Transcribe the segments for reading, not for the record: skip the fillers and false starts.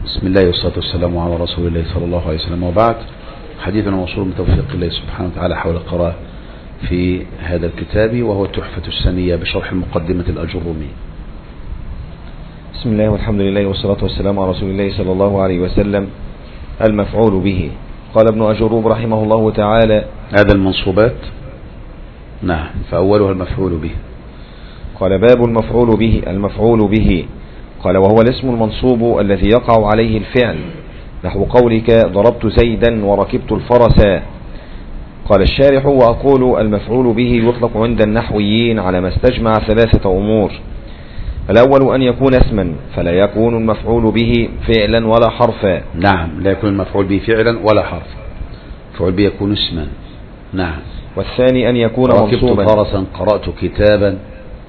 بسم الله والصلاة والسلام على رسول الله صلى الله عليه وسلم، وبعد. حديثنا موصول من توفيق الله سبحانه وتعالى حول القراءة في هذا الكتاب، وهو التحفة السنية بشرح المقدمة الأجرومية. بسم الله والحمد لله والصلاة والسلام على رسول الله صلى الله عليه وسلم. المفعول به. قال ابن أجروم رحمه الله تعالى: هذا المنصوبات. نعم، فأولها المفعول به. قال: باب المفعول به. المفعول به قال: وهو الاسم المنصوب الذي يقع عليه الفعل، نحو قولك: ضربت زيدا وركبت الفرس. قال الشارح: وأقول المفعول به يطلق عند النحويين على ما استجمع ثلاثة أمور. الأول أن يكون اسما، فلا يكون المفعول به فعلا ولا حرفا. نعم، لا يكون المفعول به فعلا ولا حرفا، المفعول به يكون اسما. نعم. والثاني أن يكون منصوبا. ركبت فرسا، قرأت كتابا،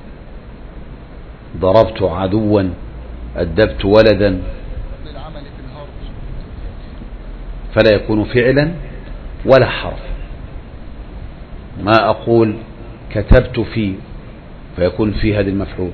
ضربت عدوا، أدبت ولدا، فلا يكون فعلا ولا حرف. ما أقول كتبت في فيكون في هذا المفعول،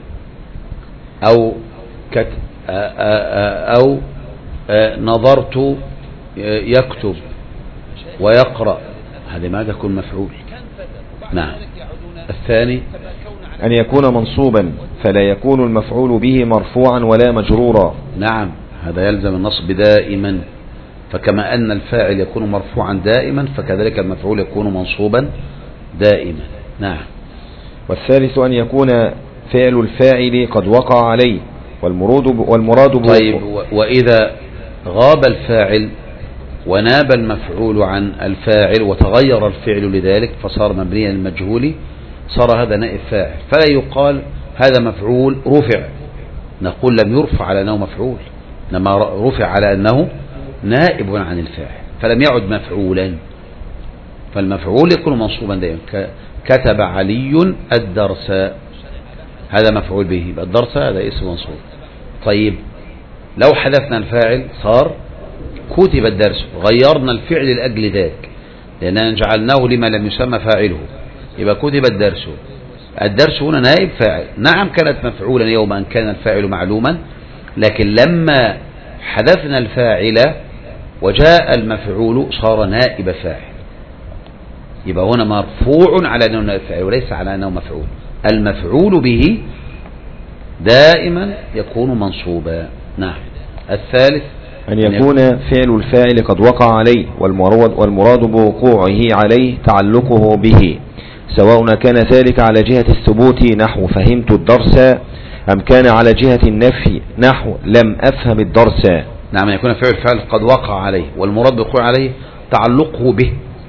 أو نظرت يكتب ويقرأ، هذا ماذا يكون مفعول. نعم. الثاني أن يكون منصوبا، فلا يكون المفعول به مرفوعا ولا مجرورا. نعم، هذا يلزم النصب دائما، فكما أن الفاعل يكون مرفوعا دائما فكذلك المفعول يكون منصوبا دائما. نعم. والثالث أن يكون فعل الفاعل قد وقع عليه والمراد طيب، وإذا غاب الفاعل وناب المفعول عن الفاعل وتغير الفعل لذلك فصار مبنيا للمجهول، صار هذا نائب فاعل، فلا يقال هذا مفعول رفع، نقول لم يرفع على أنه مفعول، إنما رفع على أنه نائب عن الفاعل، فلم يعد مفعولا. فالمفعول يكون منصوبا دائما، كتب علي الدرس، هذا مفعول به، الدرس هذا اسم منصوب. طيب، لو حذفنا الفاعل صار كتب الدرس، غيرنا الفعل لأجل ذلك لأننا جعلناه لما لم يسمى فاعله، يبقى كتب الدرس. الدرس هنا نائب فاعل، نعم كانت مفعولا يوم أن كان الفاعل معلوما، لكن لما حذفنا الفاعل وجاء المفعول صار نائب فاعل، يبقى هنا مرفوع على أنه نائب فاعل وليس على أنه مفعول. المفعول به دائما يكون منصوبا. نعم. الثالث أن يكون فعل الفاعل قد وقع عليه والمراد بوقوعه عليه تعلقه به، سواء كان ذلك على جهة الثبوت نحو فهمت الدرس، أم كان على جهة النفي نحو لم أفهم الدرس. نعم، يكون فعل الفعل قد وقع عليه والمراد بوقوع عليه تعلقه به.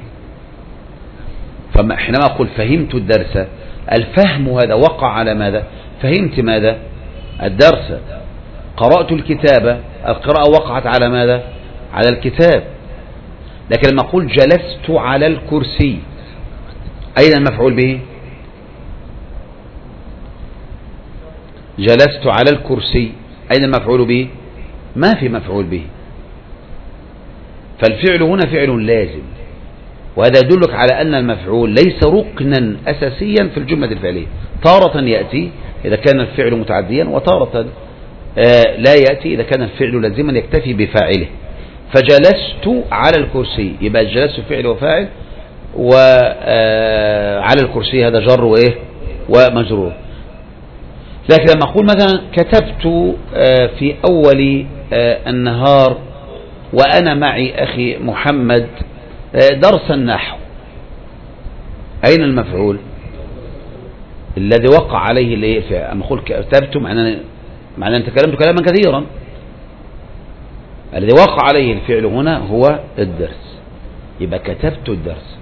فحينما أقول فهمت الدرس، الفهم هذا وقع على ماذا؟ فهمت ماذا؟ الدرس. قرأت الكتاب، القراءة وقعت على ماذا؟ على الكتاب. لكن لما أقول جلست على الكرسي، أين المفعول به؟ جلست على الكرسي، أين المفعول به؟ ما في مفعول به. فالفعل هنا فعل لازم، وهذا يدلك على أن المفعول ليس ركنا أساسيا في الجملة الفعلية. تارة يأتي إذا كان الفعل متعديا، وتارة لا يأتي إذا كان الفعل لازما يكتفي بفاعله. فجلست على الكرسي، يبقى جلست فعل وفاعل، وعلى الكرسي هذا جر وإيه ومجرور. لكن لما أقول مثلا كتبت في أول النهار وأنا معي أخي محمد درس النحو، أين المفعول؟ الذي وقع عليه اللي فعل. أما أقول كتبت معناه أن تكلمت كلاما كثيرا، الذي وقع عليه الفعل هنا هو الدرس، يبقى كتبت الدرس.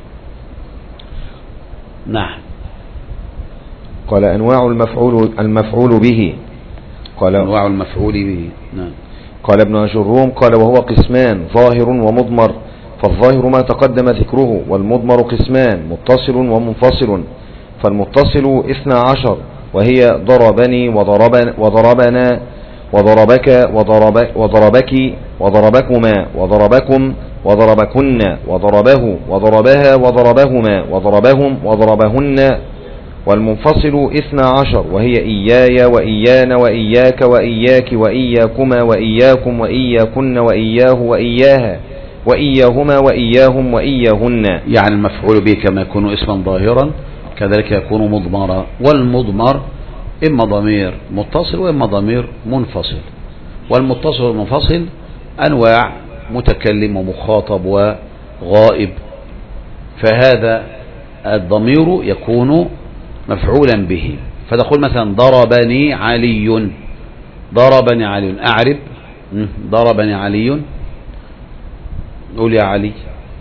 نعم. قال: أنواع المفعول به. قال: أنواع المفعول به. نعم. قال ابن أجروم: قال: وهو قسمان، ظاهر ومضمر. فالظاهر ما تقدم ذكره، والمضمر قسمان، متصل ومنفصل. فالمتصل 12، وهي ضربني وضربنا وضربك وضربك وضربكما وضربكم وضربكن وضربه وضربها وضربهما وضربهم وضربهن والمنفصل 12 وهي إياي وإيانا وإياك وإياك وإياكما وإياكم وإياكن وإياه وإياها وإياهما وإياهم وإياهن. يعني المفعول به كما يكون اسما ظاهرا كذلك يكون مضمرا، والمضمر إما ضمير متصل وإما ضمير منفصل. والمتصل والمنفصل أنواع: متكلم ومخاطب وغائب. فهذا الضمير يكون مفعولا به، فتقول مثلا ضربني علي، ضربني علي. أعرب ضربني علي، قول يا علي.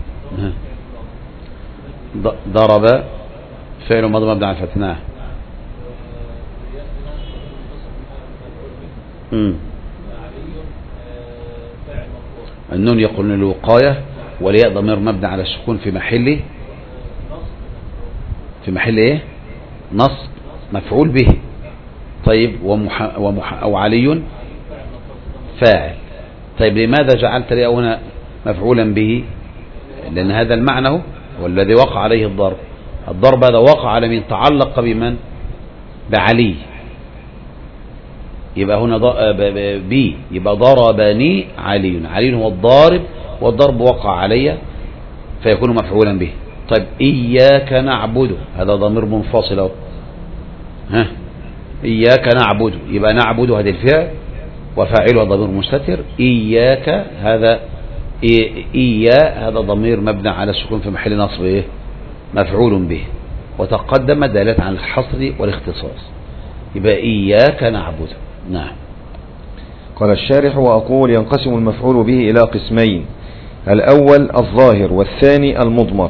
ضرب فعل ماضي مبني على الفتح. نعم. النون يقول للوقاية، والياء ضمير مبني على السكون في محل ايه؟ نصب، مفعول به. طيب أو علي فاعل. طيب لماذا جعلت لي هنا مفعولا به؟ لأن هذا المعنى هو الذي وقع عليه الضرب. الضرب هذا وقع على من تعلق بمن؟ بعلي. يبقى هنا بي، يبقى ضربني علي. علي هو الضارب، والضرب وقع علي فيكون مفعولا به. طيب إياك نعبد، هذا ضمير منفصل اهو. إياك نعبد، يبقى نعبد هذا الفعل وفاعله ضمير مستتر. إياك هذا هذا ضمير مبني على السكون في محل نصب ايه؟ مفعول به. وتقدم دالة عن الحصر والاختصاص، يبقى إياك نعبد. نعم. قال الشارح: وأقول ينقسم المفعول به إلى قسمين: الأول الظاهر، والثاني المضمر.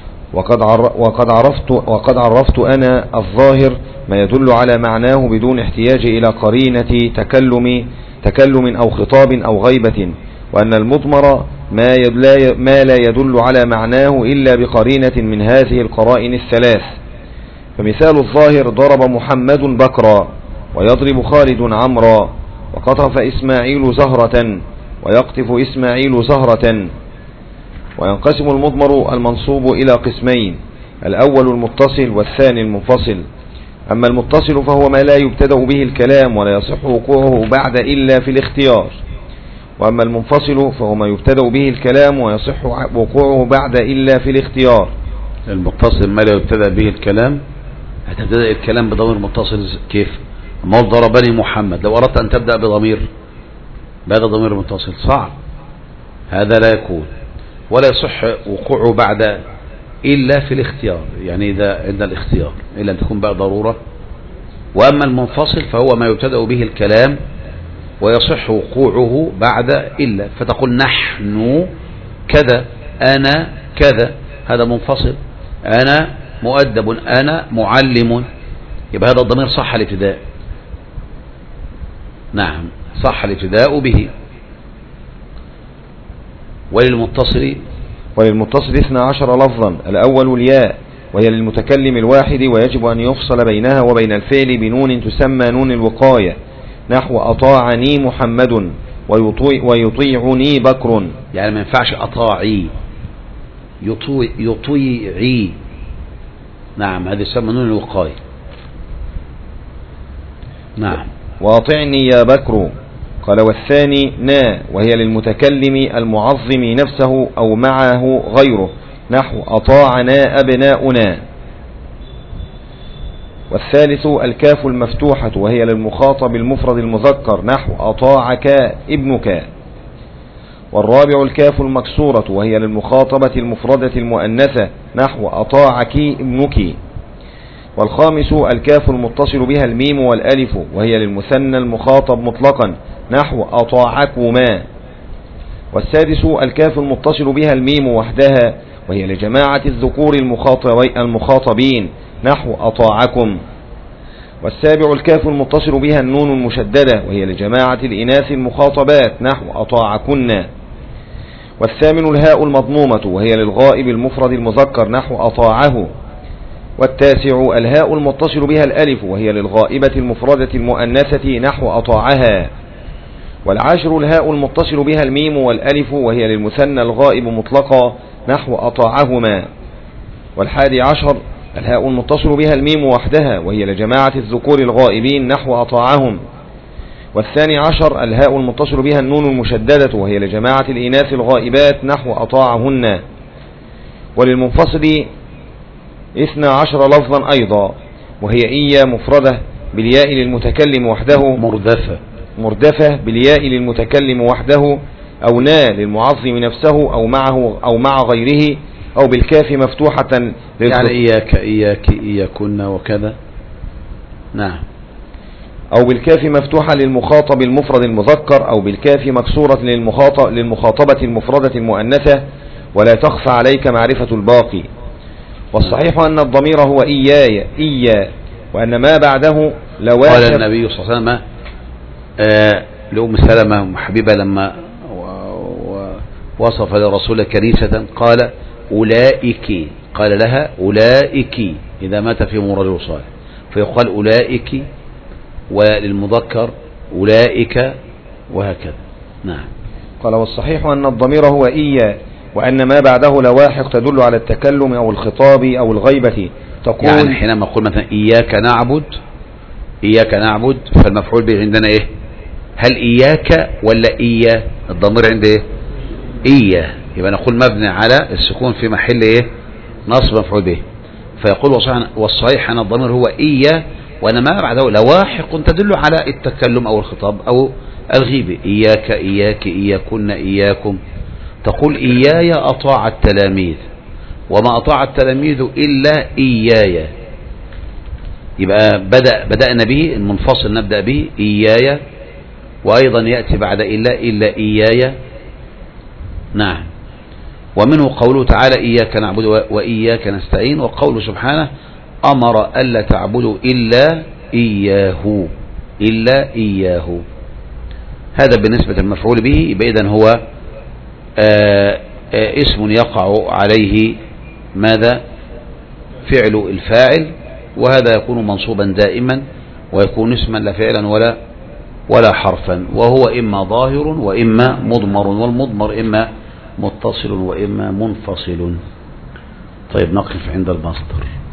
وقد عرفت أنا الظاهر ما يدل على معناه بدون احتياج إلى قرينة تكلم أو خطاب أو غيبة، وأن المضمر ما لا يدل على معناه إلا بقرينة من هذه القرائن الثلاث. فمثال الظاهر: ضرب محمد بكرا، ويضرب خالد عمرا، وقطف إسماعيل زهرة، ويقطف إسماعيل زهرة. وينقسم المضمر المنصوب إلى قسمين: الأول المتصل، والثاني المنفصل. أما المتصل فهو ما لا يبتدأ به الكلام ولا يصح وقوعه بعد إلا في الاختيار، وأما المنفصل فهو ما يبتدأ به الكلام ويصح وقوعه بعد إلا في الاختيار. المتصل ما لا يبتدأ به الكلام، هتبتدأ الكلام بضمير متصل كيف؟ ما ضربني محمد، لو أردت أن تبدأ بضمير بهذا ضمير متصل صعب، هذا لا يكون، ولا يصح وقوعه بعد إلا في الاختيار، يعني إذا عند الاختيار إلا أن تكون بقى ضرورة. وأما المنفصل فهو ما يبتدأ به الكلام ويصح وقوعه بعد إلا، فتقول نحن كذا، أنا كذا، هذا منفصل. أنا مؤدب، أنا معلم، يبقى هذا الضمير صح الابتداء. نعم، صح الابتداء به. وللمتصل 12 لفظا: الأول الياء، وهي للمتكلم الواحد، ويجب أن يفصل بينها وبين الفعل بنون تسمى نون الوقاية، نحو أطاعني محمد ويطيعني بكر. يعني ما ينفعش أطاعي، يطيعي. نعم، هذه تسمى نون الوقاية. نعم. وأطعني يا بكر. قال: والثاني نا، وهي للمتكلم المعظم نفسه أو معه غيره، نحو أطاعنا أبناؤنا. والثالث الكاف المفتوحة، وهي للمخاطب المفرد المذكر، نحو أطاعك ابنك. والرابع الكاف المكسورة، وهي للمخاطبة المفردة المؤنثة، نحو أطاعك ابنك. والخامس الكاف المتصل بها الميم والألف، وهي للمثنى المخاطب مطلقا، نحو أطاعكما. والسادس الكاف المتصل بها الميم وحدها، وهي لجماعة الذكور المخاطبين، نحو أطاعكم. والسابع الكاف المتصل بها النون المشددة، وهي لجماعة الإناث المخاطبات، نحو أطاعكن. والثامن الهاء المضمومة، وهي للغائب المفرد المذكر، نحو أطاعه. والتاسع الهاء المتصل بها الألف، وهي للغائبة المفردة المؤنثة، نحو أطاعها. والعاشر الهاء المتصل بها الميم والألف، وهي للمثنى الغائب مطلقا، نحو أطاعهما. والحادي عشر الهاء المتصل بها الميم وحدها وهي لجماعة الذكور الغائبين نحو أطاعهم. والثاني عشر الهاء المتصل بها النون المشددة وهي لجماعة الإناث الغائبات نحو أطاعهن. وللمنفصل 12 لفظا أيضا وهي إيا مفردة بالياء للمتكلم وحده مردفة بالياء للمتكلم وحده أو نا للمعظم نفسه أو معه أو مع غيره أو بالكاف مفتوحة يعني إياك إياك إياكن وكذا. نعم. أو بالكاف مفتوحة للمخاطب المفرد المذكر أو بالكاف مكسورة للمخاطبة المفردة المؤنثة ولا تخفى عليك معرفة الباقي. والصحيح أن الضمير هو إياي إيا وأن ما بعده لواحق. قال النبي صلى الله عليه وسلم لأم سلمة حبيبة لما وصف لرسول كنيسة قال أولئك، قال لها أولئك إذا مات فيهم رجل صالح، فيقال أولئك، وللمذكر أولئك وهكذا. نعم. قال والصحيح أن الضمير هو إيا وأن ما بعده لواحق تدل على التكلم أو الخطاب أو الغيبة. تقول يعني حينما أقول مثلا إياك نعبد، إياك نعبد، فالمفعول به عندنا إيه؟ هل إياك ولا إيا؟ الضمير عند إيه؟ إيا، يبقى نقول مبني على السكون في محل إيه؟ نصب مفعول به. فيقول والصحيح أن الضمير هو إيا وأن ما بعده لواحق تدل على التكلم أو الخطاب أو الغيبة. إياك إياك إياكن إياكم. تقول إياي أطاع التلاميذ وما أطاع التلاميذ إلا إياي، يبقى بدأنا به المنفصل نبدأ به إياي، وأيضا يأتي بعد إلا إياي. نعم. ومنه قوله تعالى إياك نعبد وإياك نستعين، وقوله سبحانه أمر ألا تعبدوا إلا إياه إلا إياه. هذا بالنسبة للمفعول به. يبقى إذن هو اسم يقع عليه ماذا؟ فعل الفاعل، وهذا يكون منصوبا دائما ويكون اسما لا فعلا ولا حرفا، وهو إما ظاهر وإما مضمر، والمضمر إما متصل وإما منفصل. طيب نقف عند المصدر.